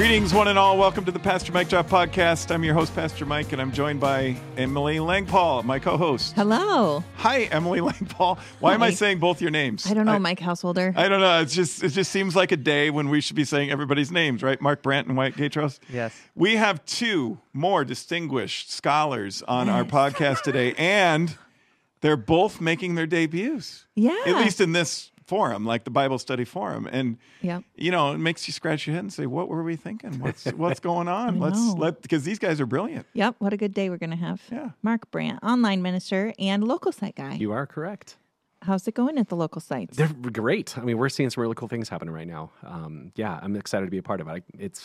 Greetings, one and all. Welcome to the Pastor Mike Job Podcast. I'm your host, Pastor Mike, and I'm joined by Emily Langpaul, my co-host. Hello. Hi, Emily Langpaul. Why am I saying both your names? I don't know, Mike Householder. I don't know. It just seems like a day when we should be saying everybody's names, right? Mark Brandt and Wyatt Gatros. Yes. We have two more distinguished scholars on our podcast today, and they're both making their debuts. Yeah. At least in this forum, like the Bible study forum. And, you know, it makes you scratch your head and say, what were we thinking? What's going on? Because these guys are brilliant. Yep. What a good day we're going to have. Yeah. Mark Brandt, online minister and local site guy. You are correct. How's it going at the local sites? They're great. I mean, we're seeing some really cool things happening right now. I'm excited to be a part of it.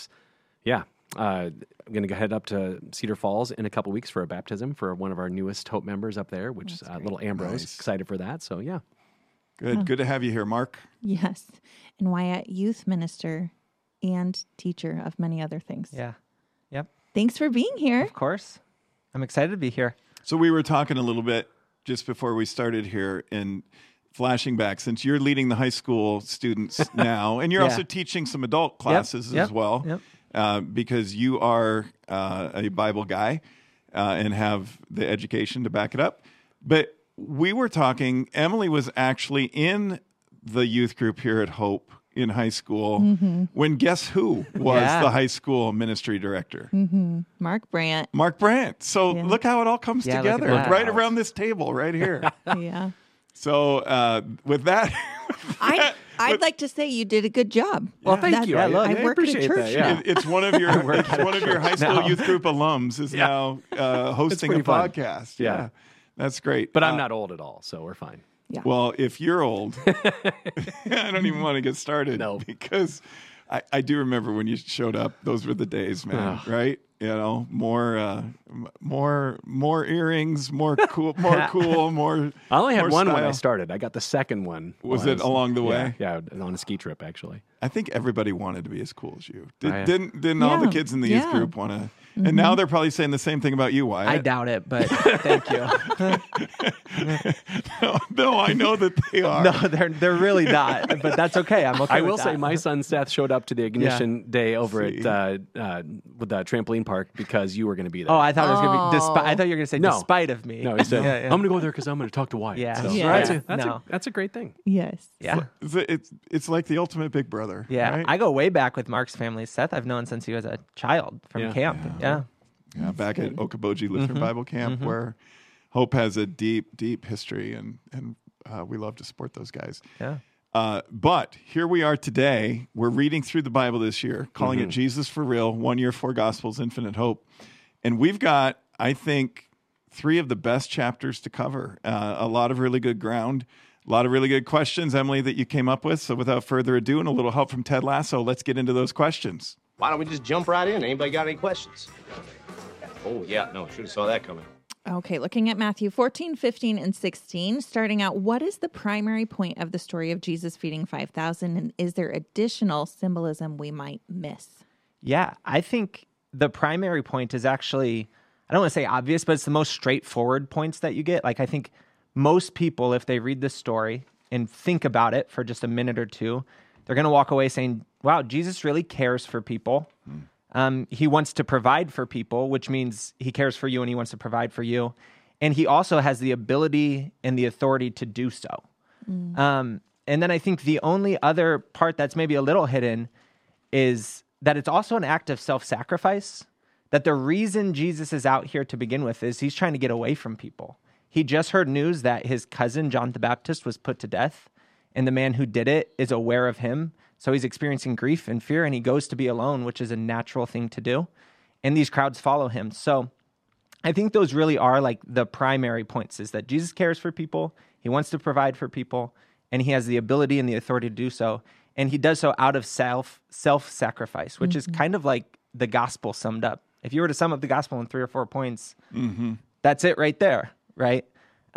I'm going to head up to Cedar Falls in a couple weeks for a baptism for one of our newest Hope members up there, which is little Ambrose. Nice. Excited for that. So, yeah. Good to have you here, Mark. Yes. And Wyatt, youth minister and teacher of many other things. Yeah. Yep. Thanks for being here. Of course. I'm excited to be here. So we were talking a little bit just before we started here and flashing back, since you're leading the high school students now, and you're also teaching some adult classes as well, because you are a Bible guy and have the education to back it up. But we were talking, Emily was actually in the youth group here at Hope in high school when guess who was the high school ministry director? Mark Brandt. Mark Brandt. So look how it all comes together right around this table right here. Yeah. So with that... I'd like to say you did a good job. Well, thank you. I work at a church now. It's one of your high school youth group alums is now hosting a podcast. Yeah. That's great. But I'm not old at all, so we're fine. Yeah. Well, if you're old, I don't even want to get started. No. Because I do remember when you showed up, those were the days, man, right? You know, more earrings, more cool. I only had one when I style. started. I got the second one. Was it along the way? Yeah, on a ski trip, actually. I think everybody wanted to be as cool as you. Didn't all the kids in the youth group want to? Mm-hmm. And now they're probably saying the same thing about you, Wyatt. I doubt it, but thank you. No, I know that they are. No, they're really not, but that's okay. I'm okay I with will that. say my son Seth showed up to the ignition day over at with the trampoline park because you were going to be there. Oh, I thought it was going to be I thought you were going to say No. despite of me. No, he said, Yeah. I'm going to go there because I'm going to talk to Wyatt. Yeah. So Yeah. That's a great thing. Yes. Yeah. It's like the ultimate big brother. Yeah. right? I go way back with Mark's family. Seth I've known since he was a child from camp. Yeah. Back at Okoboji Lutheran Bible Camp, where Hope has a deep, deep history, and we love to support those guys. Yeah. But here we are today. We're reading through the Bible this year, calling it Jesus for Real, 1 year, 4 Gospels, Infinite Hope. And we've got, I think, 3 of the best chapters to cover. A lot of really good ground, a lot of really good questions, Emily, that you came up with. So without further ado, and a little help from Ted Lasso, let's get into those questions. Why don't we just jump right in? Anybody got any questions? Oh, yeah, no, should have saw that coming. Okay, looking at Matthew 14, 15, and 16, starting out, what is the primary point of the story of Jesus feeding 5,000, and is there additional symbolism we might miss? Yeah, I think the primary point is actually, I don't want to say obvious, but it's the most straightforward points that you get. Like, I think most people, if they read this story and think about it for just a minute or two, they're going to walk away saying, wow, Jesus really cares for people. He wants to provide for people, which means he cares for you and he wants to provide for you. And he also has the ability and the authority to do so. And then I think the only other part that's maybe a little hidden is that it's also an act of self-sacrifice, that the reason Jesus is out here to begin with is he's trying to get away from people. He just heard news that his cousin, John the Baptist, was put to death, and the man who did it is aware of him. So he's experiencing grief and fear, and he goes to be alone, which is a natural thing to do. And these crowds follow him. So I think those really are like the primary points, is that Jesus cares for people, he wants to provide for people, and he has the ability and the authority to do so. And he does so out of self-sacrifice, which is kind of like the gospel summed up. If you were to sum up the gospel in 3 or 4 points, that's it right there, right?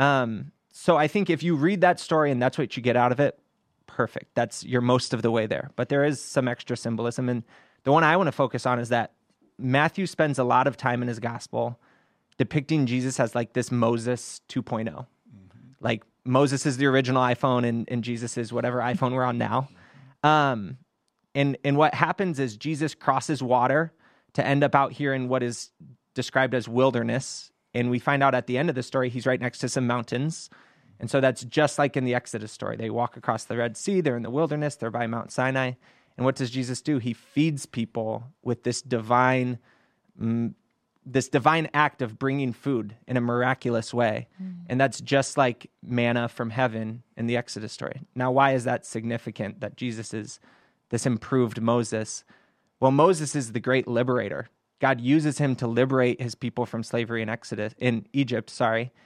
So I think if you read that story and that's what you get out of it, perfect. You're most of the way there. But there is some extra symbolism. And the one I want to focus on is that Matthew spends a lot of time in his gospel depicting Jesus as like this Moses 2.0. Like Moses is the original iPhone and Jesus is whatever iPhone we're on now. And what happens is Jesus crosses water to end up out here in what is described as wilderness. And we find out at the end of the story, he's right next to some mountains. And so that's just like in the Exodus story. They walk across the Red Sea. They're in the wilderness. They're by Mount Sinai. And what does Jesus do? He feeds people with this divine act of bringing food in a miraculous way. And that's just like manna from heaven in the Exodus story. Now, why is that significant that Jesus is this improved Moses? Well, Moses is the great liberator. God uses him to liberate his people from slavery in Egypt.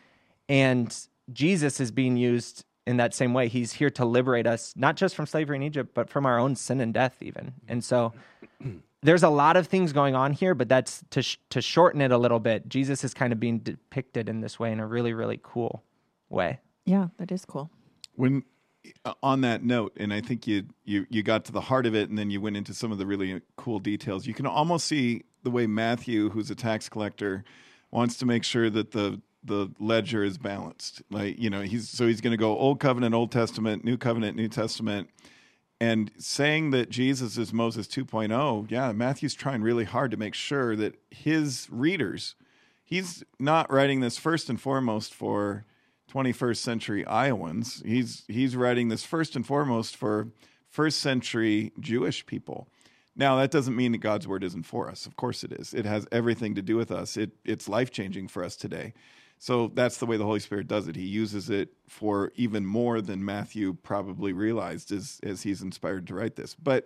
And Jesus is being used in that same way. He's here to liberate us, not just from slavery in Egypt, but from our own sin and death even. And so there's a lot of things going on here, but that's to shorten it a little bit. Jesus is kind of being depicted in this way in a really, really cool way. Yeah, that is cool. When on that note, and I think you got to the heart of it, and then you went into some of the really cool details. You can almost see the way Matthew, who's a tax collector, wants to make sure that the ledger is balanced. Like, he's going to go Old Covenant, Old Testament, New Covenant, New Testament, and saying that Jesus is Moses 2.0. Yeah, Matthew's trying really hard to make sure that his readers, he's not writing this first and foremost for 21st century Iowans. He's writing this first and foremost for first century Jewish people. Now, that doesn't mean that God's word isn't for us. Of course it is. It has everything to do with us. It's life-changing for us today. So that's the way the Holy Spirit does it. He uses it for even more than Matthew probably realized as he's inspired to write this. But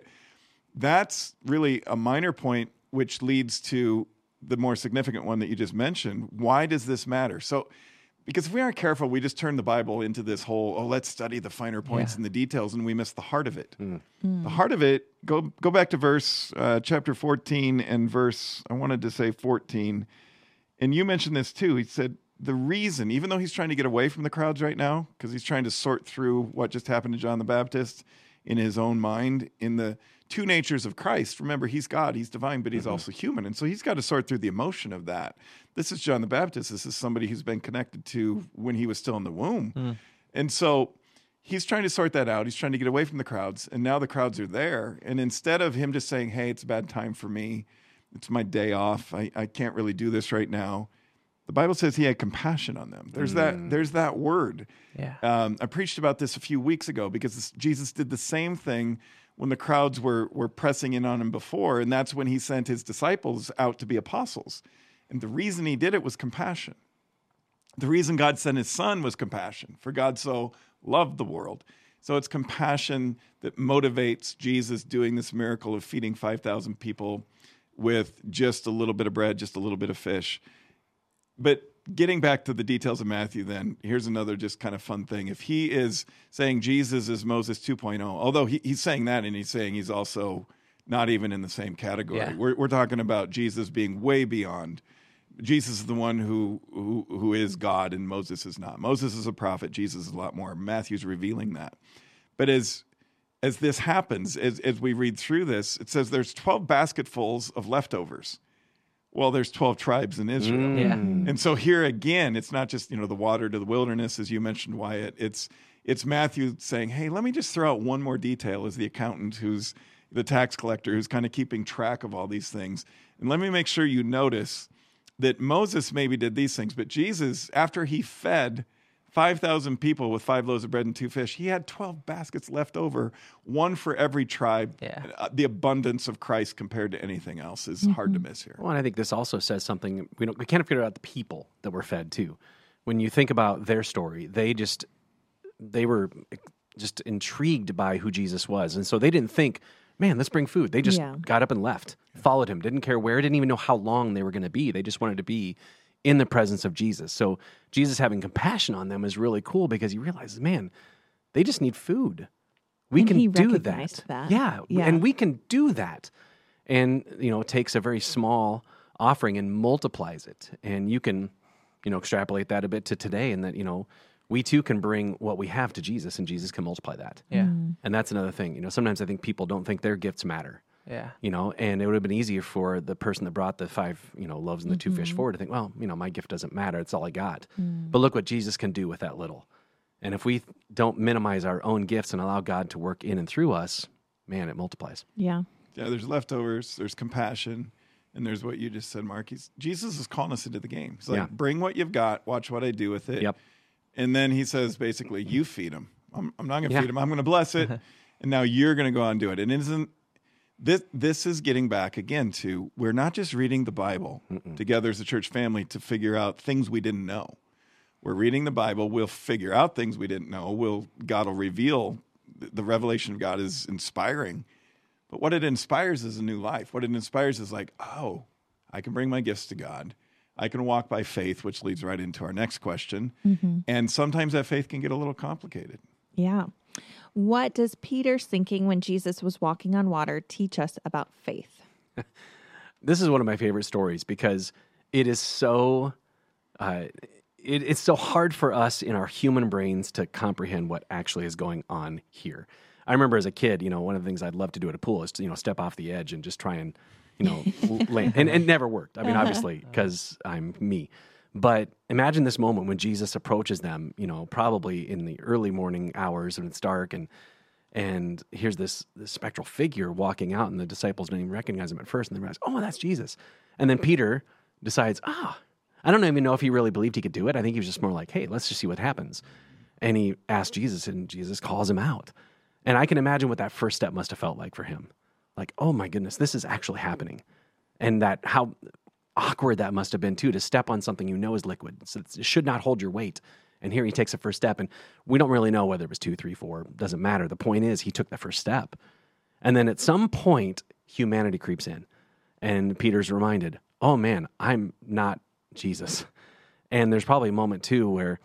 that's really a minor point, which leads to the more significant one that you just mentioned. Why does this matter? So, because if we aren't careful, we just turn the Bible into this whole, let's study the finer points and the details, and we miss the heart of it. The heart of it, go back to verse, chapter 14 and verse, I wanted to say 14. And you mentioned this too. He said, the reason, even though he's trying to get away from the crowds right now, because he's trying to sort through what just happened to John the Baptist in his own mind, in the two natures of Christ. Remember, he's God, he's divine, but he's also human. And so he's got to sort through the emotion of that. This is John the Baptist. This is somebody who's been connected to when he was still in the womb. And so he's trying to sort that out. He's trying to get away from the crowds. And now the crowds are there. And instead of him just saying, hey, it's a bad time for me, it's my day off, I can't really do this right now, the Bible says he had compassion on them. There's that word. Yeah. I preached about this a few weeks ago because Jesus did the same thing when the crowds were pressing in on him before, and that's when he sent his disciples out to be apostles. And the reason he did it was compassion. The reason God sent his son was compassion, for God so loved the world. So it's compassion that motivates Jesus doing this miracle of feeding 5,000 people with just a little bit of bread, just a little bit of fish. But getting back to the details of Matthew then, here's another just kind of fun thing. If he is saying Jesus is Moses 2.0, although he's saying that and he's saying he's also not even in the same category. Yeah. We're talking about Jesus being way beyond. Jesus is the one who is God and Moses is not. Moses is a prophet. Jesus is a lot more. Matthew's revealing that. But as this happens, as we read through this, it says there's 12 basketfuls of leftovers. Well, there's 12 tribes in Israel. Yeah. And so here again, it's not just, the water to the wilderness, as you mentioned, Wyatt. It's Matthew saying, hey, let me just throw out one more detail as the accountant who's the tax collector who's kind of keeping track of all these things. And let me make sure you notice that Moses maybe did these things, but Jesus, after he fed 5,000 people with 5 loaves of bread and 2 fish, he had 12 baskets left over, one for every tribe. Yeah. The abundance of Christ compared to anything else is hard to miss here. Well, and I think this also says something. We can't figure out the people that were fed too. When you think about their story, they were just intrigued by who Jesus was, and so they didn't think, man, let's bring food. They just got up and left, followed him, didn't care where, didn't even know how long they were going to be. They just wanted to be in the presence of Jesus. So Jesus having compassion on them is really cool because he realizes, man, they just need food. We can do that. Yeah, and we can do that. And, it takes a very small offering and multiplies it. And you can, extrapolate that a bit to today and that, we too can bring what we have to Jesus and Jesus can multiply that. Yeah. And that's another thing. Sometimes I think people don't think their gifts matter. Yeah. And it would have been easier for the person that brought the 5, loaves and the 2 fish forward to think, well, my gift doesn't matter. It's all I got. But look what Jesus can do with that little. And if we don't minimize our own gifts and allow God to work in and through us, man, it multiplies. Yeah. Yeah, there's leftovers, there's compassion, and there's what you just said, Mark. Jesus is calling us into the game. He's like, bring what you've got, watch what I do with it. Yep. And then he says, basically, you feed them. I'm not going to feed them. I'm going to bless it. And now you're going to go out and do it. And this is getting back again to, we're not just reading the Bible together as a church family to figure out things we didn't know. We're reading the Bible. We'll figure out things we didn't know. God will reveal. The revelation of God is inspiring. But what it inspires is a new life. What it inspires is like, oh, I can bring my gifts to God. I can walk by faith, which leads right into our next question. Mm-hmm. And sometimes that faith can get a little complicated. Yeah. What does Peter's thinking when Jesus was walking on water teach us about faith? This is one of my favorite stories because it is so it's so hard for us in our human brains to comprehend what actually is going on here. I remember as a kid, one of the things I'd love to do at a pool is to, step off the edge and just try and, land. And it never worked. I mean, obviously, because I'm me. But imagine this moment when Jesus approaches them, probably in the early morning hours when it's dark, and here's this spectral figure walking out, and the disciples don't even recognize him at first, and they realize, oh, that's Jesus. And then Peter decides, I don't even know if he really believed he could do it. I think he was just more like, hey, let's just see what happens. And he asked Jesus, and Jesus calls him out. And I can imagine what that first step must have felt like for him. Like, oh my goodness, this is actually happening. And that how awkward that must have been too, to step on something is liquid. So it should not hold your weight. And here he takes a first step. And we don't really know whether it was 2, 3, 4. Doesn't matter. The point is he took the first step. And then at some point, humanity creeps in. And Peter's reminded, oh man, I'm not Jesus. And there's probably a moment too where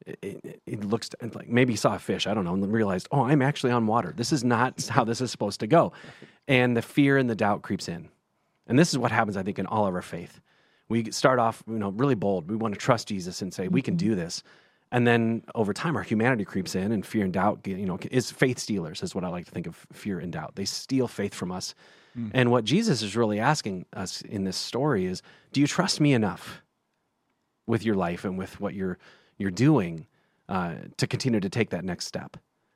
it looks like maybe he saw a fish, I don't know, and realized, oh, I'm actually on water. This is not how this is supposed to go. And the fear and the doubt creeps in. And this is what happens, I think, in all of our faith. We start off, really bold. We want to trust Jesus and say, we can do this. And then over time, our humanity creeps in, and fear and doubt, is faith stealers, is what I like to think of fear and doubt. They steal faith from us. And what Jesus is really asking us in this story is, do you trust me enough with your life and with what you're doing to continue to take that next step?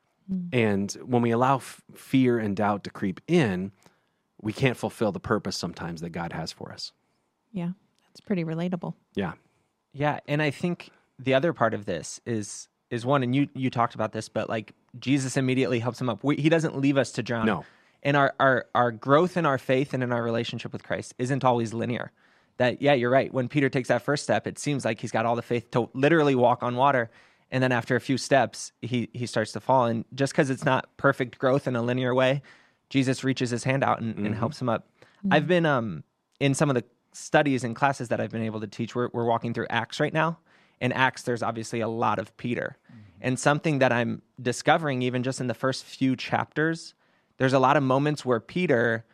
And when we allow fear and doubt to creep in, we can't fulfill the purpose sometimes that God has for us. Yeah, that's pretty relatable. Yeah. Yeah, and I think the other part of this is one, and you talked about this, but like Jesus immediately helps him up. He doesn't leave us to drown. No. And our growth in our faith and in our relationship with Christ isn't always linear. That, yeah, you're right. When Peter takes that first step, it seems like he's got all the faith to literally walk on water. And then after a few steps, he starts to fall. And just because it's not perfect growth in a linear way, Jesus reaches his hand out and helps him up. I've been in some of the studies and classes that I've been able to teach. We're walking through Acts right now. In Acts, there's obviously a lot of Peter. And something that I'm discovering even just in the first few chapters, there's a lot of moments where Peter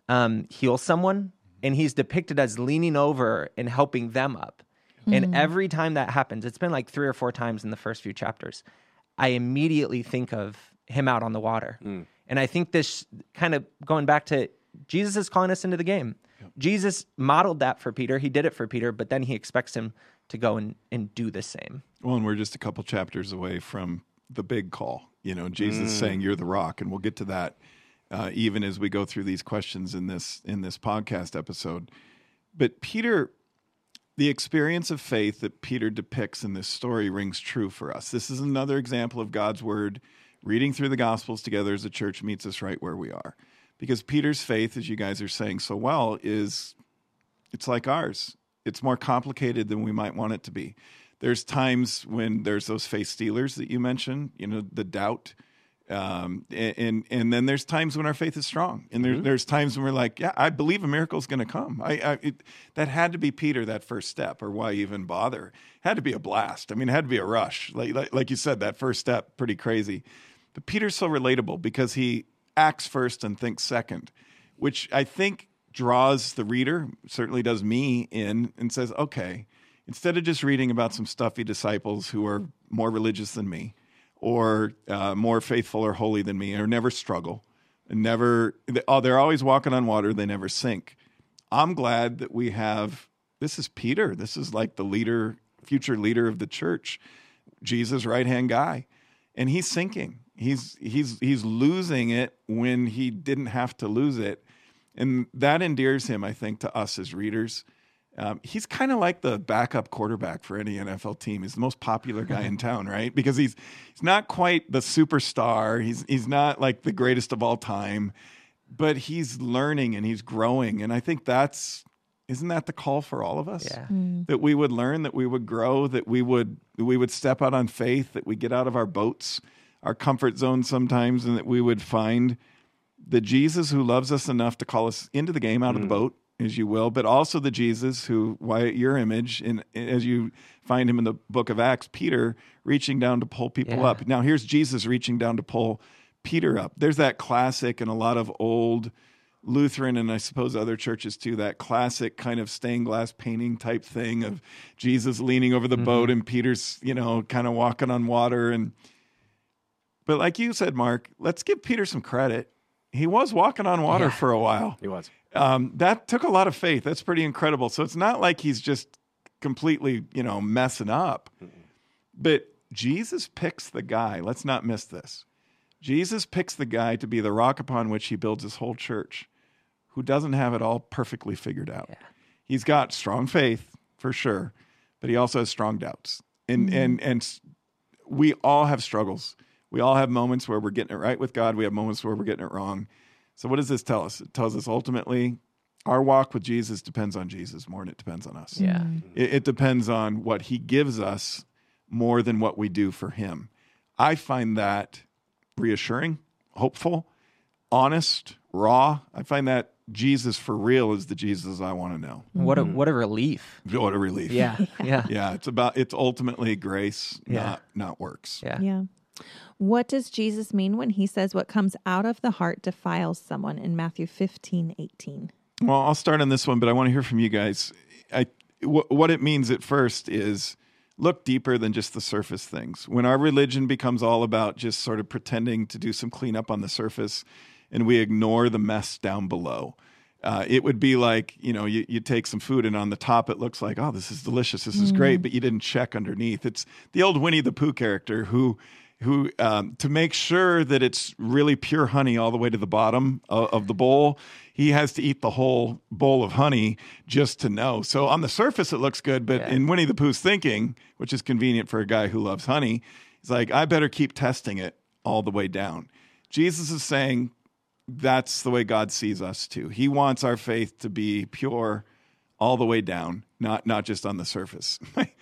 heals someone, and he's depicted as leaning over and helping them up. And every time that happens, it's been like 3 or 4 times in the first few chapters, I immediately think of him out on the water. And I think this kind of going back to Jesus is calling us into the game. Yep. Jesus modeled that for Peter. He did it for Peter, but then he expects him to go and do the same. Well, and we're just a couple chapters away from the big call. Jesus saying, you're the rock. And we'll get to that even as we go through these questions in this podcast episode. But Peter, the experience of faith that Peter depicts in this story rings true for us. This is another example of God's word. Reading through the Gospels together as a church meets us right where we are. Because Peter's faith, as you guys are saying so well, it's like ours. It's more complicated than we might want it to be. There's times when there's those faith stealers that you mentioned, the doubt. And then there's times when our faith is strong. And there's times when we're like, yeah, I believe a miracle is going to come. That had to be Peter, that first step, or why even bother? It had to be a blast. I mean, it had to be a rush. Like you said, that first step, pretty crazy. But Peter's so relatable because he acts first and thinks second, which I think draws the reader, certainly does me, in and says, okay, instead of just reading about some stuffy disciples who are more religious than me, or more faithful or holy than me, or never struggle, and they're always walking on water, they never sink. I'm glad that this is Peter. This is like the leader, future leader of the church, Jesus' right-hand guy. And he's sinking. He's losing it when he didn't have to lose it. And that endears him, I think, to us as readers. He's kind of like the backup quarterback for any NFL team. He's the most popular guy in town, right? Because he's not quite the superstar. He's not like the greatest of all time, but he's learning and he's growing. And I think isn't that the call for all of us? Yeah. That we would learn, that we would grow, that we would step out on faith, that we get out of our boats, our comfort zone sometimes, and that we would find the Jesus who loves us enough to call us into the game, out of the boat, as you will, but also the Jesus who, Wyatt, your image, and as you find him in the book of Acts, Peter reaching down to pull people up. Now here's Jesus reaching down to pull Peter up. There's that classic and a lot of old Lutheran, and I suppose other churches too, that classic kind of stained glass painting type thing of Jesus leaning over the boat and Peter's, kind of walking on water. But like you said, Mark, let's give Peter some credit. He was walking on water for a while. He was. That took a lot of faith. That's pretty incredible. So it's not like he's just completely, messing up. But Jesus picks the guy. Let's not miss this. Jesus picks the guy to be the rock upon which he builds his whole church, who doesn't have it all perfectly figured out. Yeah. He's got strong faith, for sure, but he also has strong doubts. And we all have struggles. We all have moments where we're getting it right with God. We have moments where we're getting it wrong. So what does this tell us? It tells us ultimately our walk with Jesus depends on Jesus more than it depends on us. Yeah. It depends on what he gives us more than what we do for him. I find that reassuring, hopeful, honest, raw. I find that Jesus for real is the Jesus I want to know. What a relief. What a relief. Yeah. Yeah. Yeah. It's ultimately grace, not works. Yeah. What does Jesus mean when he says what comes out of the heart defiles someone in Matthew 15:18? Well, I'll start on this one, but I want to hear from you guys. What it means at first is look deeper than just the surface things. When our religion becomes all about just sort of pretending to do some cleanup on the surface and we ignore the mess down below, it would be like, you take some food and on the top it looks like, oh, this is delicious, this is great, but you didn't check underneath. It's the old Winnie the Pooh character who to make sure that it's really pure honey all the way to the bottom of the bowl, he has to eat the whole bowl of honey just to know. So on the surface, it looks good, but in Winnie the Pooh's thinking, which is convenient for a guy who loves honey, he's like, I better keep testing it all the way down. Jesus is saying that's the way God sees us too. He wants our faith to be pure all the way down, not just on the surface.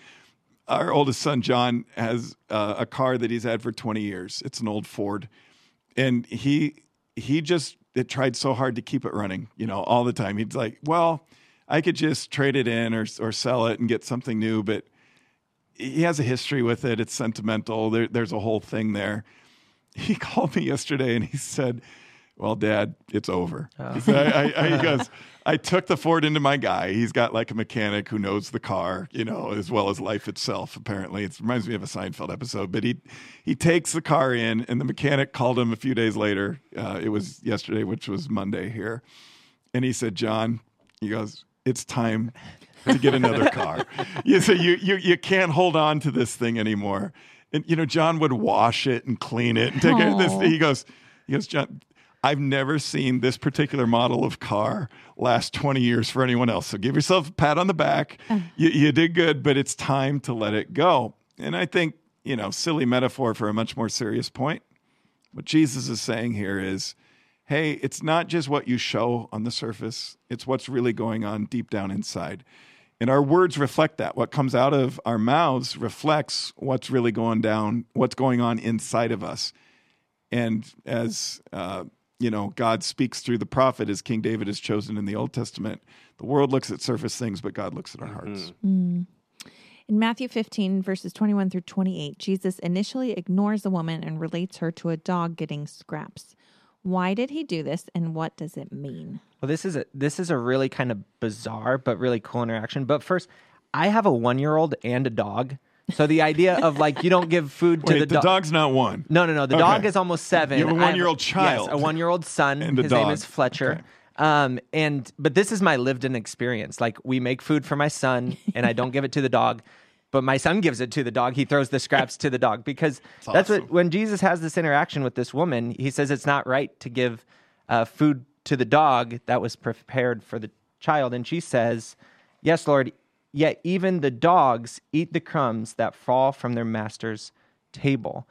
Our oldest son, John, has a car that he's had for 20 years. It's an old Ford. And he tried so hard to keep it running, all the time. He's like, well, I could just trade it in or sell it and get something new. But he has a history with it. It's sentimental. There's a whole thing there. He called me yesterday and he said, well, Dad, it's over. Oh. He goes, I took the Ford into my guy. He's got like a mechanic who knows the car, as well as life itself, apparently. It reminds me of a Seinfeld episode. But he takes the car in, and the mechanic called him a few days later. It was yesterday, which was Monday here. And he said, John, he goes, it's time to get another car. You can't hold on to this thing anymore. And, John would wash it and clean it and take care of this. He goes, John, I've never seen this particular model of car last 20 years for anyone else. So give yourself a pat on the back. You did good, but it's time to let it go. And I think, silly metaphor for a much more serious point. What Jesus is saying here is, hey, it's not just what you show on the surface. It's what's really going on deep down inside. And our words reflect that. What comes out of our mouths reflects what's really going on inside of us. And as God speaks through the prophet, as King David is chosen in the Old Testament, the world looks at surface things, but God looks at our hearts. In Matthew 15, verses 21 through 28, Jesus initially ignores a woman and relates her to a dog getting scraps. Why did he do this, and what does it mean? Well, this is a really kind of bizarre but really cool interaction. But first, I have a 1-year-old and a dog. So the idea of you don't give food to the dog. The dog's not one. No. The dog is almost 7. You have a 1-year-old child. Yes, a 1-year-old son. And his name is Fletcher. Okay. But this is my lived-in experience. We make food for my son, and I don't give it to the dog. but my son gives it to the dog. He throws the scraps to the dog because that's awesome. what, when Jesus has this interaction with this woman, he says it's not right to give food to the dog that was prepared for the child. And she says, yes, Lord, yet even the dogs eat the crumbs that fall from their master's table.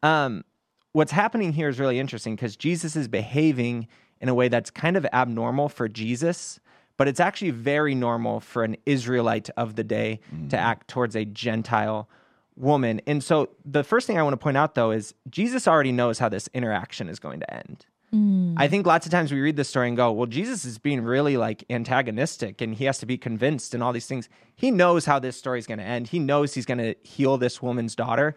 What's happening here is really interesting because Jesus is behaving in a way that's kind of abnormal for Jesus, but it's actually very normal for an Israelite of the day to act towards a Gentile woman. And so the first thing I want to point out, though, is Jesus already knows how this interaction is going to end. I think lots of times we read this story and go, well, Jesus is being really like antagonistic and he has to be convinced and all these things. He knows how this story is going to end. He knows he's going to heal this woman's daughter.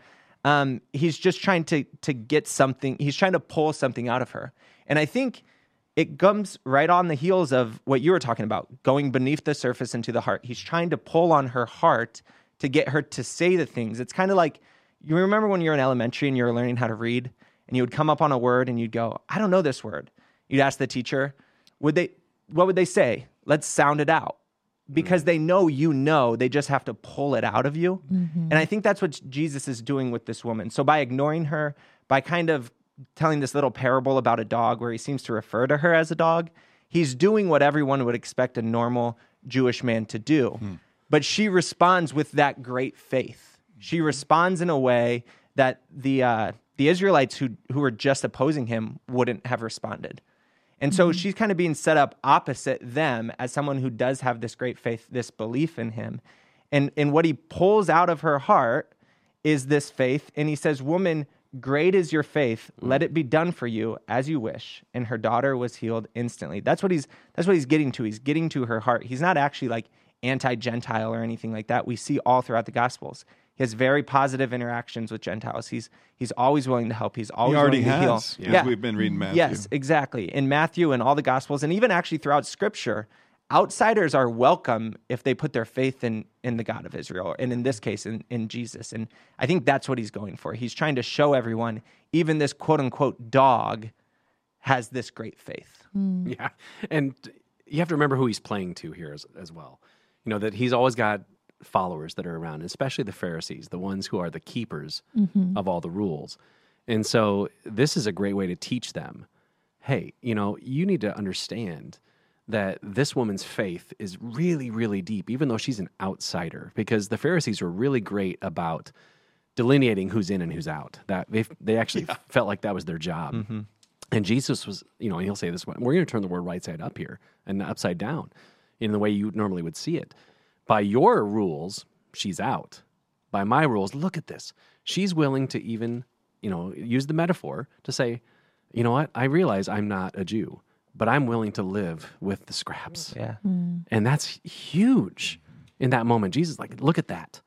He's just trying to get something. He's trying to pull something out of her. And I think it comes right on the heels of what you were talking about, going beneath the surface into the heart. He's trying to pull on her heart to get her to say the things. It's kind of like, you remember when you were in elementary and you were learning how to read and you would come up on a word and you'd go, I don't know this word. You'd ask the teacher, what would they say? Let's sound it out. Because they know, they just have to pull it out of you. And I think that's what Jesus is doing with this woman. So by ignoring her, by kind of telling this little parable about a dog where he seems to refer to her as a dog, he's doing what everyone would expect a normal Jewish man to do. But she responds with that great faith. She responds in a way that the Israelites who were just opposing him wouldn't have responded. And so she's kind of being set up opposite them as someone who does have this great faith, this belief in him. And what he pulls out of her heart is this faith. And he says, woman, great is your faith. Let it be done for you as you wish. And her daughter was healed instantly. That's what he's getting to. He's getting to her heart. He's not actually like anti-Gentile or anything like that. We see all throughout the Gospels. He has very positive interactions with Gentiles. He's always willing to help. He's always willing to heal. Yeah. We've been reading Matthew. Yes, exactly. In Matthew and all the Gospels, and even actually throughout Scripture, outsiders are welcome if they put their faith in the God of Israel, and in this case, in Jesus. And I think that's what he's going for. He's trying to show everyone, even this quote-unquote dog has this great faith. Yeah, and you have to remember who he's playing to here as well. You know, that he's always got followers that are around, especially the Pharisees, the ones who are the keepers of all the rules. And so this is a great way to teach them, hey, you know, you need to understand that this woman's faith is really, really deep, even though she's an outsider, because the Pharisees were really great about delineating who's in and who's out. That they actually felt like that was their job. And Jesus was, you know, and he'll say this, we're going to turn the word right side up here and upside down in the way you normally would see it. By your rules, she's out. By my rules, look at this. She's willing to even, you know, use the metaphor to say, you know what, I realize I'm not a Jew, but I'm willing to live with the scraps. Yeah. And that's huge in that moment. Jesus is like, look at that.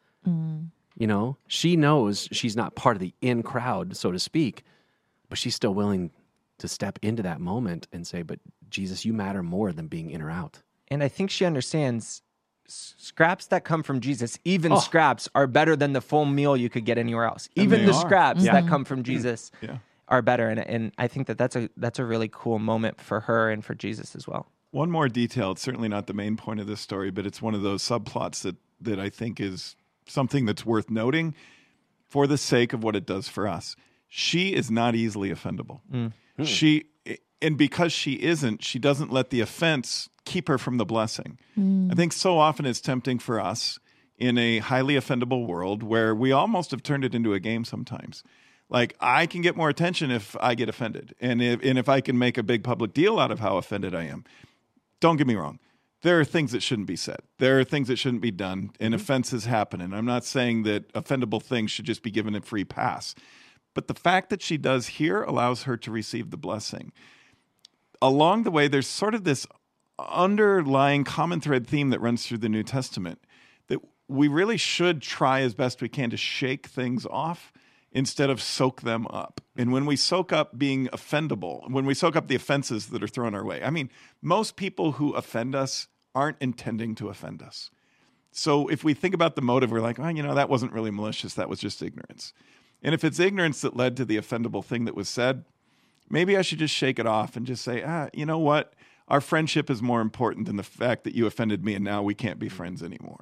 You know, she knows she's not part of the in crowd, so to speak, but she's still willing to step into that moment and say, but Jesus, you matter more than being in or out. And I think she understands scraps that come from Jesus, even scraps, are better than the full meal you could get anywhere else. Even the scraps that come from Jesus are better. And I think that's a really cool moment for her and for Jesus as well. One more detail. It's certainly not the main point of this story, but it's one of those subplots that I think is something that's worth noting for the sake of what it does for us. She is not easily offendable. And because she isn't, she doesn't let the offense keep her from the blessing. I think so often it's tempting for us in a highly offendable world where we almost have turned it into a game sometimes. Like, I can get more attention if I get offended. And if I can make a big public deal out of how offended I am. Don't get me wrong. There are things that shouldn't be said. There are things that shouldn't be done, and offenses happen. And I'm not saying that offendable things should just be given a free pass. But the fact that she does here allows her to receive the blessing. Along the way, there's sort of this underlying common thread theme that runs through the New Testament that we really should try as best we can to shake things off instead of soak them up. And when we soak up being offendable, when we soak up the offenses that are thrown our way, I mean, most people who offend us aren't intending to offend us. So if we think about the motive, we're like, oh, you know, that wasn't really malicious. That was just ignorance. And if it's ignorance that led to the offendable thing that was said, maybe I should just shake it off and just say, you know what? Our friendship is more important than the fact that you offended me and now we can't be friends anymore.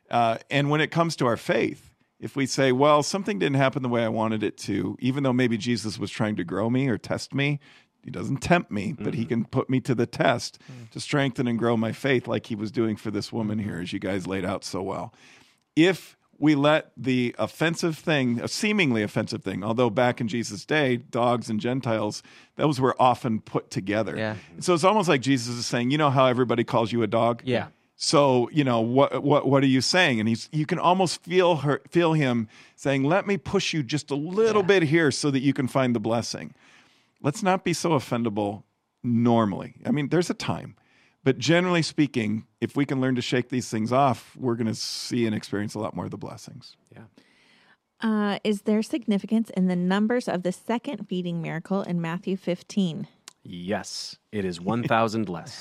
And when it comes to our faith, if we say, well, something didn't happen the way I wanted it to, even though maybe Jesus was trying to grow me or test me, he doesn't tempt me, but he can put me to the test to strengthen and grow my faith like he was doing for this woman here, as you guys laid out so well. If we let the offensive thing, a seemingly offensive thing, although back in Jesus' day, dogs and Gentiles, those were often put together. Yeah. So it's almost like Jesus is saying, you know how everybody calls you a dog? Yeah. So, what are you saying? And you can almost feel him saying, let me push you just a little bit here so that you can find the blessing. Let's not be so offendable normally. I mean, there's a time. But generally speaking, if we can learn to shake these things off, we're going to see and experience a lot more of the blessings. Yeah. Is there significance in the numbers of the second feeding miracle in Matthew 15? Yes, it is 1,000 less.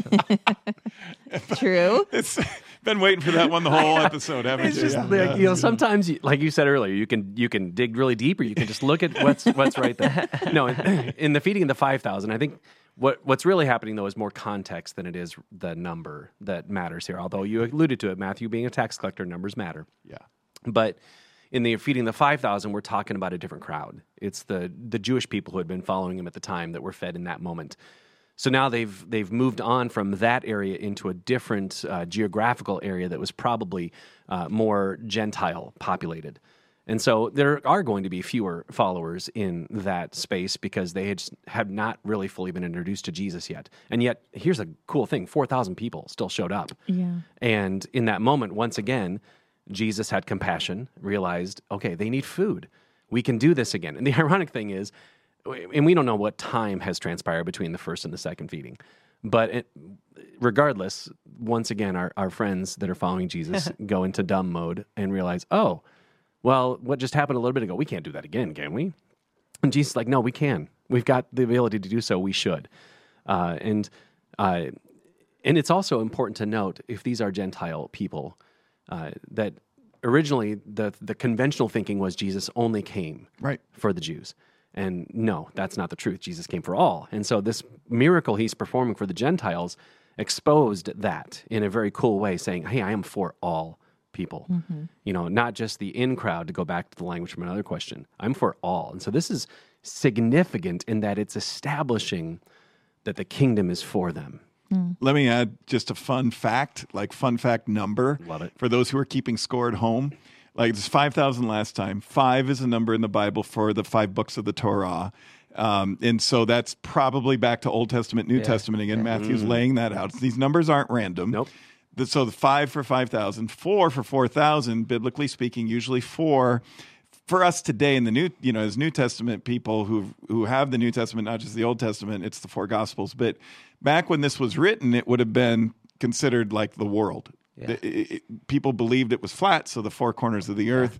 True. It's been waiting for that one the whole episode, haven't It's you? just like, sometimes, like you said earlier, you can dig really deep, or you can just look at what's right there. No, in the feeding of the 5,000, I think what's really happening though is more context than it is the number that matters here. Although you alluded to it, Matthew being a tax collector, numbers matter. Yeah. But in the feeding the 5,000, we're talking about a different crowd. It's the Jewish people who had been following him at the time that were fed in that moment. So now they've moved on from that area into a different geographical area that was probably more Gentile populated. And so there are going to be fewer followers in that space because they have not really fully been introduced to Jesus yet. And yet, here's a cool thing, 4,000 people still showed up. Yeah. And in that moment, once again, Jesus had compassion, realized, okay, they need food. We can do this again. And the ironic thing is, and we don't know what time has transpired between the first and the second feeding, but regardless, once again, our friends that are following Jesus go into dumb mode and realize, oh, well, what just happened a little bit ago, we can't do that again, can we? And Jesus is like, no, we can. We've got the ability to do so. We should. And it's also important to note, if these are Gentile people, that originally the conventional thinking was Jesus only came for the Jews. And no, that's not the truth. Jesus came for all. And so this miracle he's performing for the Gentiles exposed that in a very cool way, saying, hey, I am for all people. Mm-hmm. Not just the in crowd, to go back to the language from another question. I'm for all. And so this is significant in that it's establishing that the kingdom is for them. Let me add just a fun fact number. Love it. For those who are keeping score at home. Like it's 5,000 last time. 5 is a number in the Bible for the 5 books of the Torah. And so that's probably back to Old Testament, New Testament again. Matthew's laying that out. These numbers aren't random. Nope. So the 5 for 5,000, 4 for 4,000, biblically speaking, usually 4 for us today in the New, as New Testament people who have the New Testament, not just the Old Testament, it's the 4 Gospels. But back when this was written, it would have been considered like the world. Yeah. People believed it was flat, so the 4 corners of the earth.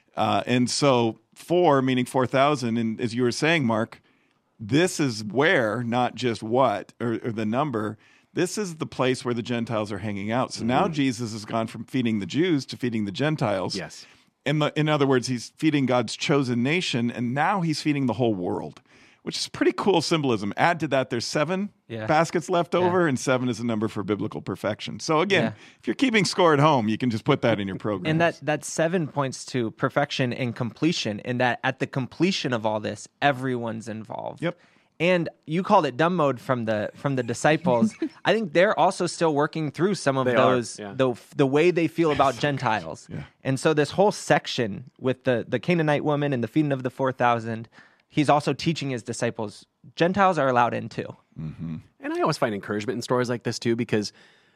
And so 4, meaning 4,000, and as you were saying, Mark, this is where, not just what, or the number, this is the place where the Gentiles are hanging out. So now Jesus has gone from feeding the Jews to feeding the Gentiles. Yes. In other words, he's feeding God's chosen nation, and now he's feeding the whole world, which is pretty cool symbolism. Add to that, there's 7 baskets left over, and 7 is a number for biblical perfection. So again, if you're keeping score at home, you can just put that in your program. And that 7 points to perfection and completion, in that at the completion of all this, everyone's involved. Yep. And you called it dumb mode from the disciples. I think they're also still working through some of those, the way they feel about Gentiles. Yeah. And so this whole section with the Canaanite woman and the feeding of the 4,000, he's also teaching his disciples, Gentiles are allowed in too. Mm-hmm. And I always find encouragement in stories like this too, because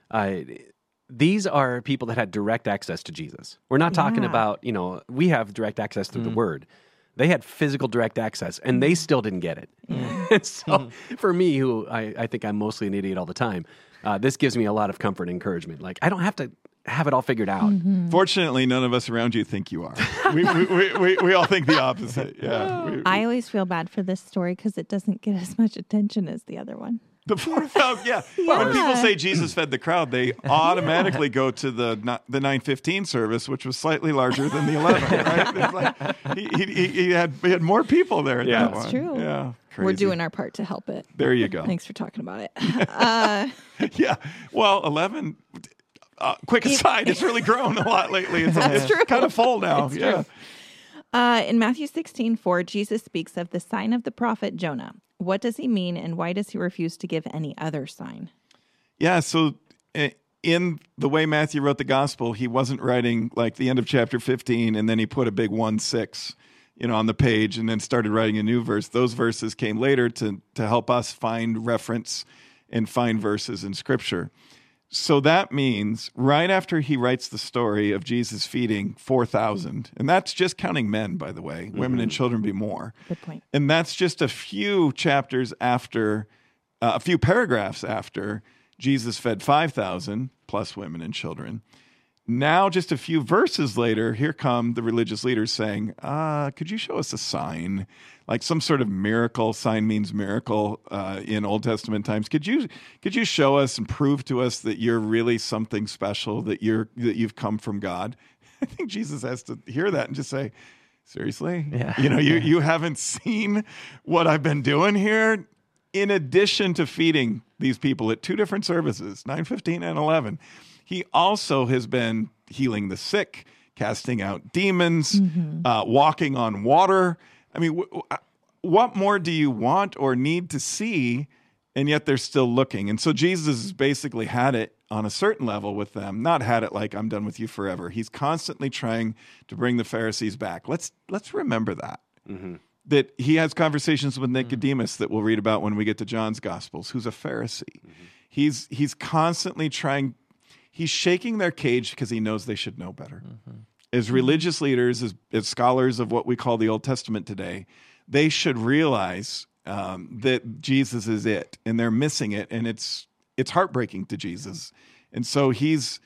these are people that had direct access to Jesus. We're not talking about, we have direct access through the Word. They had physical direct access, and they still didn't get it. And so for me, who I think I'm mostly an idiot all the time, this gives me a lot of comfort and encouragement. Like, I don't have to have it all figured out. Mm-hmm. Fortunately, none of us around you think you are. We all think the opposite. Yeah. I always feel bad for this story because it doesn't get as much attention as the other one. The 4,000, When people say Jesus fed the crowd, they automatically go to the 9:15 service, which was slightly larger than the 11. Right? It's like he had more people there. At that That's one. true. Yeah, crazy. We're doing our part to help it. There you go. Thanks for talking about it. Yeah. Well, 11. quick aside, it's really grown a lot lately. It's true. kind of full now. It's true. In Matthew 16:4, Jesus speaks of the sign of the prophet Jonah. What does he mean, and why does he refuse to give any other sign? Yeah, so in the way Matthew wrote the gospel, he wasn't writing like the end of chapter 15, and then he put a big 1-6, on the page, and then started writing a new verse. Those verses came later to help us find reference and find verses in Scripture. So that means right after he writes the story of Jesus feeding 4,000, and that's just counting men, by the way, women and children be more. Good point. And that's just a few chapters after, a few paragraphs after Jesus fed 5,000 plus women and children. Now, just a few verses later, here come the religious leaders saying, could you show us a sign? Like some sort of miracle. Sign means miracle in Old Testament times. Could you show us and prove to us that you're really something special, that you've come from God? I think Jesus has to hear that and just say, seriously? Yeah. You haven't seen what I've been doing here? In addition to feeding these people at 2 different services, 9:15 and 11, he also has been healing the sick, casting out demons, walking on water. I mean, what more do you want or need to see? And yet they're still looking. And so Jesus has basically had it on a certain level with them, not had it like I'm done with you forever. He's constantly trying to bring the Pharisees back. Let's remember that. Mm-hmm. That he has conversations with Nicodemus that we'll read about when we get to John's Gospels, who's a Pharisee. Mm-hmm. He's constantly trying, he's shaking their cage because he knows they should know better. Mm-hmm. As religious leaders, as scholars of what we call the Old Testament today, they should realize that Jesus is it, and they're missing it, and it's heartbreaking to Jesus. And so he's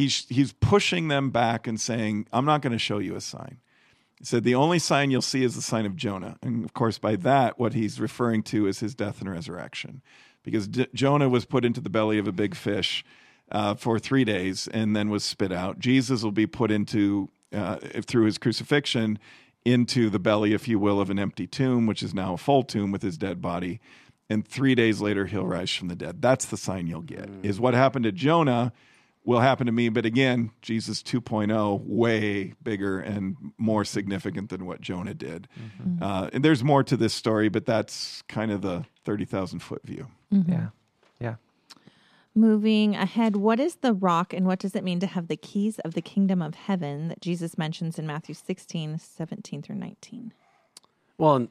pushing them back and saying, I'm not going to show you a sign. He said, the only sign you'll see is the sign of Jonah. And of course, by that, what he's referring to is his death and resurrection. Because Jonah was put into the belly of a big fish for 3 days and then was spit out. Jesus will be put into, through his crucifixion, into the belly, if you will, of an empty tomb, which is now a full tomb with his dead body. And 3 days later, he'll rise from the dead. That's the sign you'll get, is what happened to Jonah will happen to me. But again, Jesus 2.0, way bigger and more significant than what Jonah did. Mm-hmm. And there's more to this story, but that's kind of the 30,000-foot view. Mm-hmm. Yeah. Moving ahead, what is the rock and what does it mean to have the keys of the kingdom of heaven that Jesus mentions in Matthew 16:17 through 19? Well,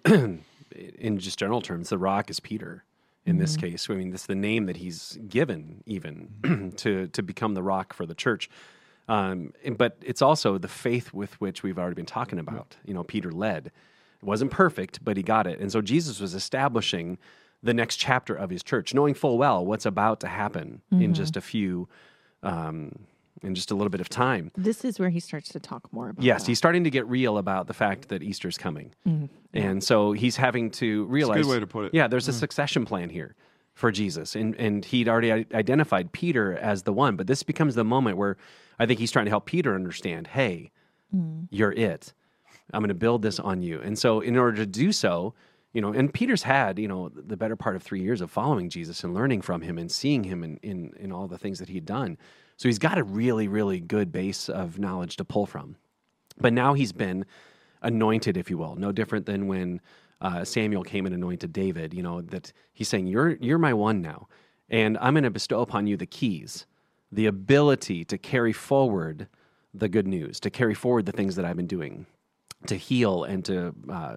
in just general terms, the rock is Peter. In this case, I mean, this is the name that he's given even to become the rock for the church. But it's also the faith with which we've already been talking about. Peter led. It wasn't perfect, but he got it. And so Jesus was establishing the next chapter of his church, knowing full well what's about to happen in just a few, in just a little bit of time. This is where he starts to talk more about Yes, that. he's starting to get real about the fact that Easter's coming. Mm-hmm. And so he's having to realize... That's a good way to put it. Yeah, there's a succession plan here for Jesus. And he'd already identified Peter as the one. But this becomes the moment where I think he's trying to help Peter understand, hey, you're it. I'm going to build this on you. And so in order to do so, and Peter's had, the better part of 3 years of following Jesus and learning from him and seeing him in all the things that he'd done. So he's got a really, really good base of knowledge to pull from. But now he's been anointed, if you will, no different than when Samuel came and anointed David, that he's saying, you're my one now, and I'm going to bestow upon you the keys, the ability to carry forward the good news, to carry forward the things that I've been doing, to heal and to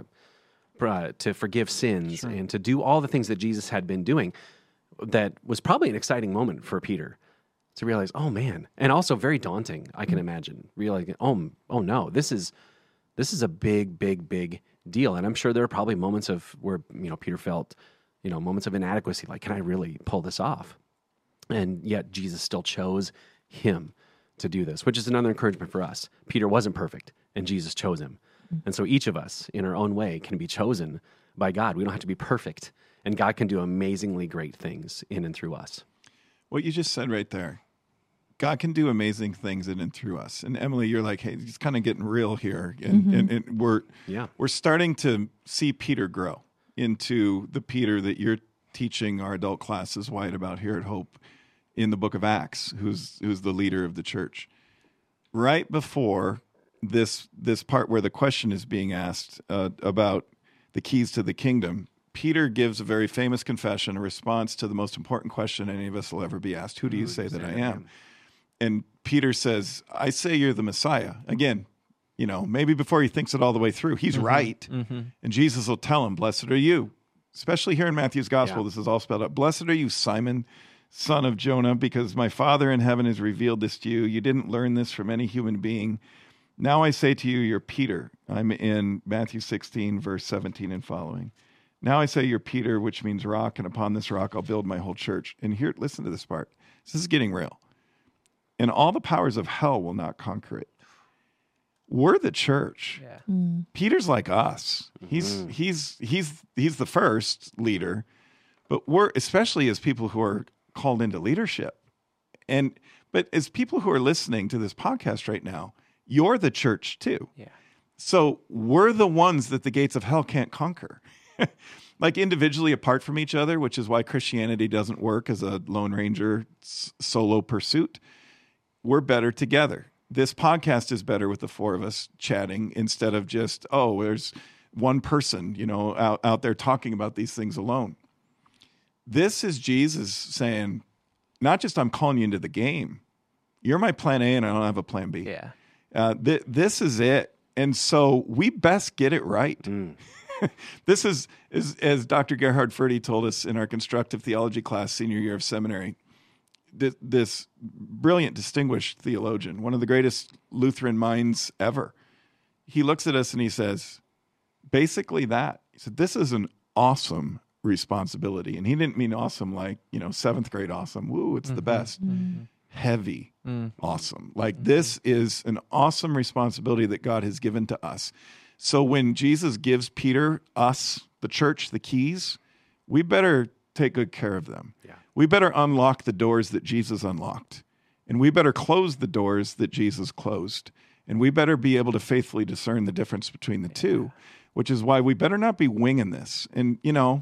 forgive sins and to do all the things that Jesus had been doing. That was probably an exciting moment for Peter to realize, oh man, and also very daunting, I can imagine, realizing, oh no, this is a big, big, big deal. And I'm sure there are probably moments of where, Peter felt, moments of inadequacy, like, can I really pull this off? And yet Jesus still chose him to do this, which is another encouragement for us. Peter wasn't perfect, and Jesus chose him. And so each of us, in our own way, can be chosen by God. We don't have to be perfect, and God can do amazingly great things in and through us. What you just said right there, God can do amazing things in and through us. And Emily, you're like, hey, it's kind of getting real here. And we're starting to see Peter grow into the Peter that you're teaching our adult classes wide about here at Hope. in the book of Acts, who's the leader of the church. Right before this part where the question is being asked about the keys to the kingdom, Peter gives a very famous confession, a response to the most important question any of us will ever be asked. Who do you say that I am? And Peter says, I say you're the Messiah. Again, maybe before he thinks it all the way through, he's right. And Jesus will tell him, blessed are you. Especially here in Matthew's gospel, This is all spelled out. Blessed are you, Simon, son of Jonah, because my Father in heaven has revealed this to you. You didn't learn this from any human being. Now I say to you, you're Peter. I'm in Matthew 16, verse 17 and following. Now I say you're Peter, which means rock, and upon this rock I'll build my whole church. And here, listen to this part. This is getting real. And all the powers of hell will not conquer it. We're the church. Yeah. Peter's like us. He's the first leader, but we're, especially as people who are called into leadership. But as people who are listening to this podcast right now, you're the church too. Yeah. So we're the ones that the gates of hell can't conquer. Like individually apart from each other, which is why Christianity doesn't work as a Lone Ranger solo pursuit. We're better together. This podcast is better with the four of us chatting instead of just, there's one person, out there talking about these things alone. This is Jesus saying, not just I'm calling you into the game. You're my plan A and I don't have a plan B. Yeah. This is it. And so we best get it right. This is as Dr. Gerhard Forde told us in our constructive theology class, senior year of seminary, this brilliant, distinguished theologian, one of the greatest Lutheran minds ever. He looks at us and he says, basically that. He said, this is an awesome responsibility. And he didn't mean awesome like, 7th grade awesome. Woo, it's the best. Heavy, awesome. Like this is an awesome responsibility that God has given to us. So when Jesus gives Peter, us, the church, the keys, we better take good care of them. Yeah. We better unlock the doors that Jesus unlocked. And we better close the doors that Jesus closed. And we better be able to faithfully discern the difference between the two, which is why we better not be winging this. And,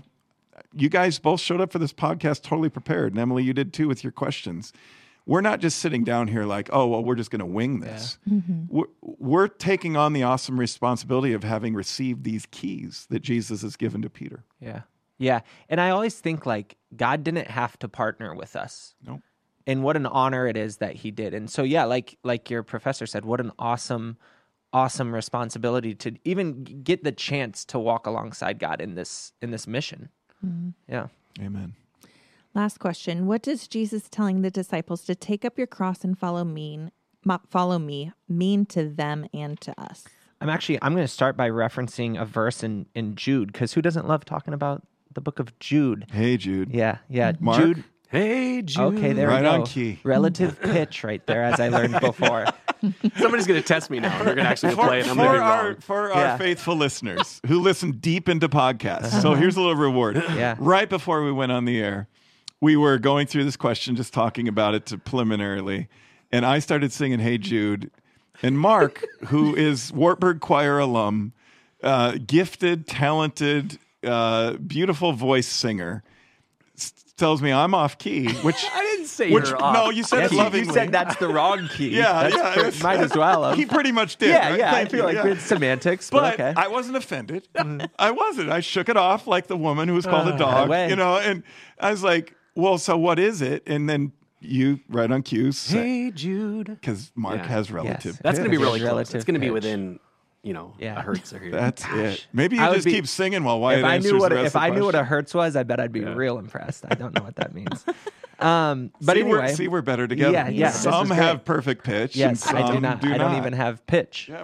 you guys both showed up for this podcast totally prepared. And Emily, you did too with your questions. We're not just sitting down here like, we're just going to wing this. Yeah. Mm-hmm. We're taking on the awesome responsibility of having received these keys that Jesus has given to Peter. Yeah. Yeah. And I always think like God didn't have to partner with us. Nope. And what an honor it is that he did. And so, like your professor said, what an awesome responsibility to even get the chance to walk alongside God in this mission. Mm-hmm. Yeah. Amen. Last question. What does Jesus telling the disciples to take up your cross and follow me mean to them and to us? I'm going to start by referencing a verse in Jude, because who doesn't love talking about the book of Jude? Hey, Jude. Yeah. Mark? Jude. Hey, Jude. Okay, there right we go. On key. Relative pitch right there, as I learned before. Somebody's going to test me now. They're going to actually play it. I'm going to be wrong. For our faithful listeners who listen deep into podcasts. So here's a little reward. Yeah. Right before we went on the air, we were going through this question, just talking about it preliminarily. And I started singing Hey Jude. And Mark, who is Wartburg Choir alum, gifted, talented, beautiful voice singer, tells me I'm off key, which I didn't say you're off. No, you said it lovingly. You said that's the wrong key. Yeah. Might as well have. He pretty much did. Yeah, right? yeah. Thank I feel you, like it's semantics, but okay. I wasn't offended. I wasn't. I shook it off like the woman who was called a dog, and I was like, well, so what is it? And then you, right on cue, Hey Jude. Because Mark has relative. That's going to be really close. It's going to be within, a hertz or here. That's it. Maybe you just keep singing while Wyatt answers the rest of the question. If I knew what a hertz was, I bet I'd be real impressed. I don't know what that means. But anyway, we're better together. Yeah. Some have perfect pitch. Yes, and some I do not. I don't even have pitch. Yeah,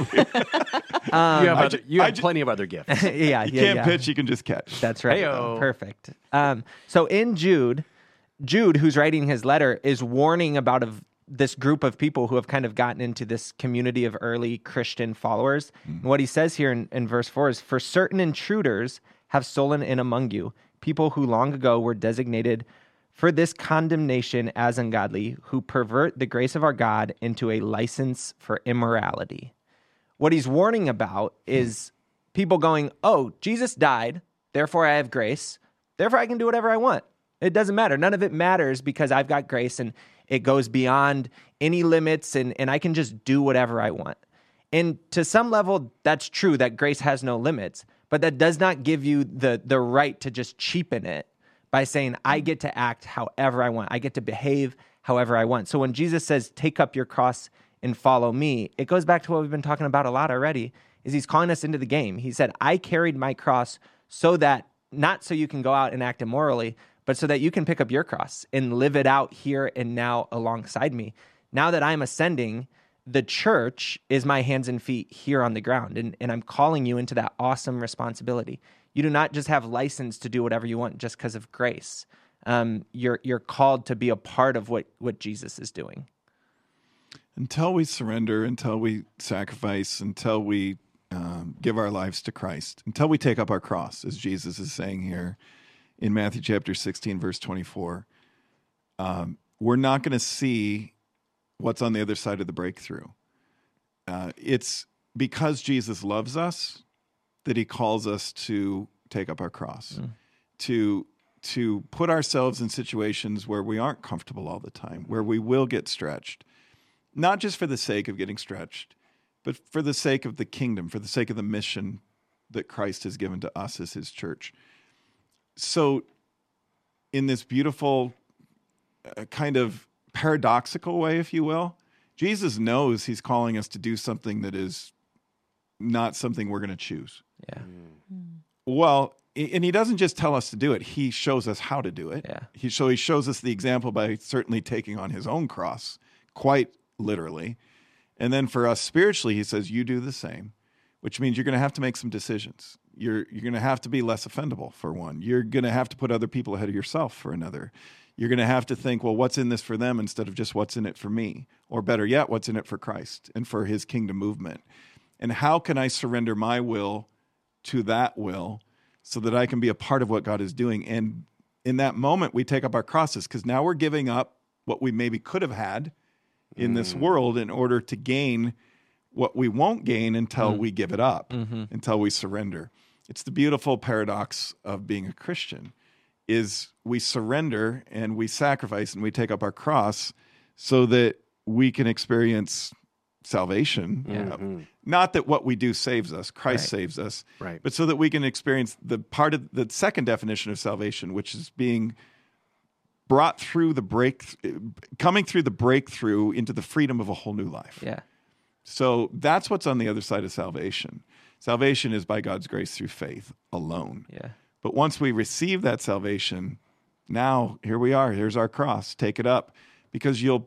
but you have plenty of other gifts. You can't pitch, you can just catch. That's right. Hey-o. Perfect. So in Jude, who's writing his letter, is warning about this group of people who have kind of gotten into this community of early Christian followers. And what he says here in verse 4 is, for certain intruders have stolen in among you, people who long ago were designated for this condemnation as ungodly, who pervert the grace of our God into a license for immorality. What he's warning about is people going, Jesus died, therefore I have grace, therefore I can do whatever I want. It doesn't matter. None of it matters because I've got grace and it goes beyond any limits and I can just do whatever I want. And to some level, that's true that grace has no limits, but that does not give you the right to just cheapen it by saying, I get to act however I want. I get to behave however I want. So when Jesus says, take up your cross and follow me, it goes back to what we've been talking about a lot already, is he's calling us into the game. He said, I carried my cross so that, not so you can go out and act immorally, but so that you can pick up your cross and live it out here and now alongside me. Now that I'm ascending, the church is my hands and feet here on the ground, and I'm calling you into that awesome responsibility. You do not just have license to do whatever you want just because of grace. You're called to be a part of what Jesus is doing. Until we surrender, until we sacrifice, until we give our lives to Christ, until we take up our cross, as Jesus is saying here in Matthew chapter 16, verse 24, we're not going to see what's on the other side of the breakthrough. It's because Jesus loves us that he calls us to take up our cross, to put ourselves in situations where we aren't comfortable all the time, where we will get stretched, not just for the sake of getting stretched, but for the sake of the kingdom, for the sake of the mission that Christ has given to us as his church. So in this beautiful kind of paradoxical way, if you will, Jesus knows he's calling us to do something that is not something we're going to choose. Yeah. Well, and he doesn't just tell us to do it. He shows us how to do it. Yeah. He shows us the example by certainly taking on his own cross, quite literally. And then for us spiritually, he says, you do the same, which means you're going to have to make some decisions. You're going to have to be less offendable, for one. You're going to have to put other people ahead of yourself, for another. You're going to have to think, well, what's in this for them instead of just what's in it for me? Or better yet, what's in it for Christ and for his kingdom movement? And how can I surrender my will to that will so that I can be a part of what God is doing? And in that moment, we take up our crosses because now we're giving up what we maybe could have had in this world in order to gain what we won't gain until we give it up, until we surrender. It's the beautiful paradox of being a Christian, is we surrender and we sacrifice and we take up our cross so that we can experience salvation. Not that what we do saves us, Christ saves us, but so that we can experience the part of the second definition of salvation, which is being brought through coming through the breakthrough into the freedom of a whole new life. Yeah. So that's what's on the other side of salvation. Salvation is by God's grace through faith alone. Yeah. But once we receive that salvation, now here we are. Here's our cross. Take it up, because you're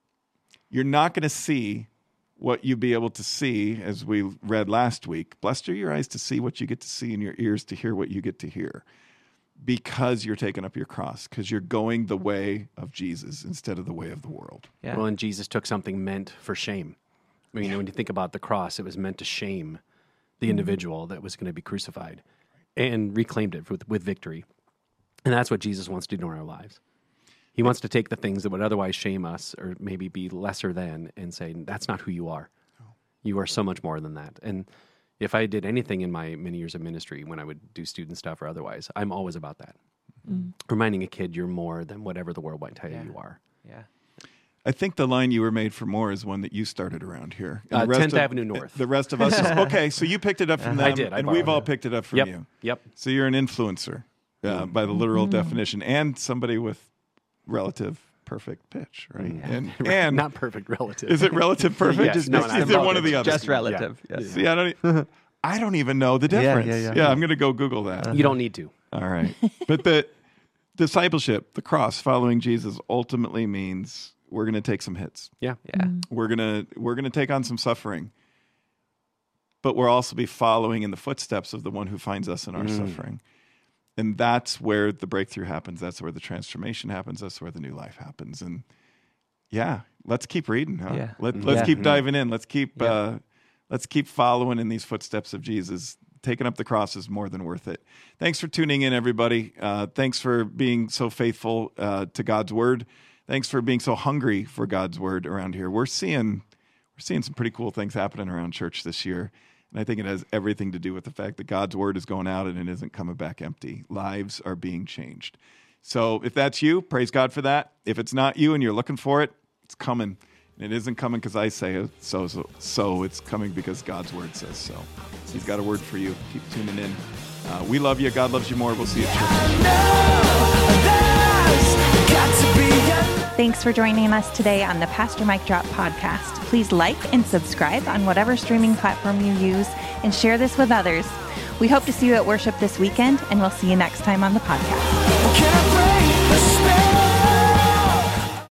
not going to see what you'd be able to see, as we read last week. Blessed are your eyes to see what you get to see, and your ears to hear what you get to hear, because you're taking up your cross, because you're going the way of Jesus instead of the way of the world. Yeah. Well, and Jesus took something meant for shame. I mean, when you think about the cross, it was meant to shame the individual that was going to be crucified, and reclaimed it with victory. And that's what Jesus wants to do in our lives. He wants to take the things that would otherwise shame us or maybe be lesser than and say, that's not who you are. You are so much more than that. And if I did anything in my many years of ministry, when I would do student stuff or otherwise, I'm always about that. Reminding a kid you're more than whatever the world might tell you you are. Yeah. I think the line "you were made for more" is one that you started around here. 10th Avenue North. The rest of us is, okay, so you picked it up from them, I did. and we've all picked it up from you. Yep. So you're an influencer by the literal definition, and somebody with relative perfect pitch, right? And not perfect relative. Is it relative perfect? Yes. Is it one of the others? Just relative. Yeah. Yes. See, I don't even know the difference. Yeah. I'm going to go Google that. You don't need to. All right. But the discipleship, the cross, following Jesus, ultimately means we're going to take some hits. Yeah. Yeah. We're going to take on some suffering. But we'll also be following in the footsteps of the one who finds us in our suffering. And that's where the breakthrough happens. That's where the transformation happens. That's where the new life happens. And let's keep reading. Huh? Yeah. Let's keep diving in. Let's keep following in these footsteps of Jesus. Taking up the cross is more than worth it. Thanks for tuning in, everybody. Thanks for being so faithful to God's word. Thanks for being so hungry for God's word around here. We're seeing some pretty cool things happening around church this year. And I think it has everything to do with the fact that God's word is going out and it isn't coming back empty. Lives are being changed. So if that's you, praise God for that. If it's not you and you're looking for it, it's coming. And it isn't coming because I say it, so it's coming because God's word says so. He's got a word for you. Keep tuning in. We love you. God loves you more. We'll see you at church. Thanks for joining us today on the Pastor Mike Drop podcast. Please like and subscribe on whatever streaming platform you use and share this with others. We hope to see you at worship this weekend, and we'll see you next time on the podcast.